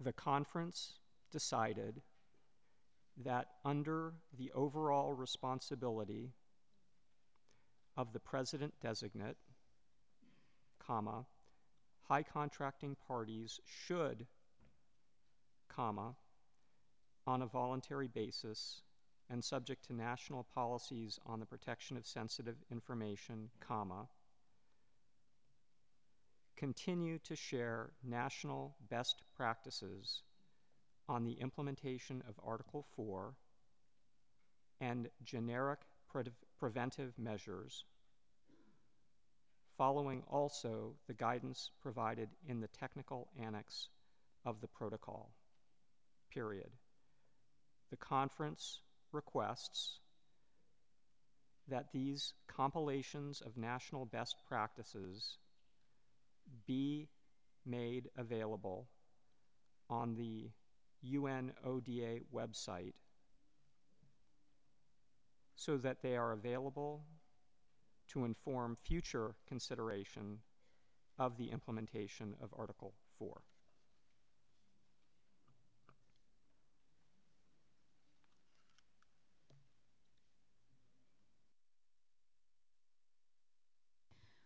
The conference decided that under the overall responsibility of the president-designate, comma, high contracting parties should, comma, on a voluntary basis and subject to national policies on the protection of sensitive information, comma, continue to share national best practices on the implementation of Article 4 and generic preventive measures, following also the guidance provided in the technical annex of the protocol, period. The conference requests that these compilations of national best practices be made available on the UNODA website so that they are available to inform future consideration of the implementation of Article 4.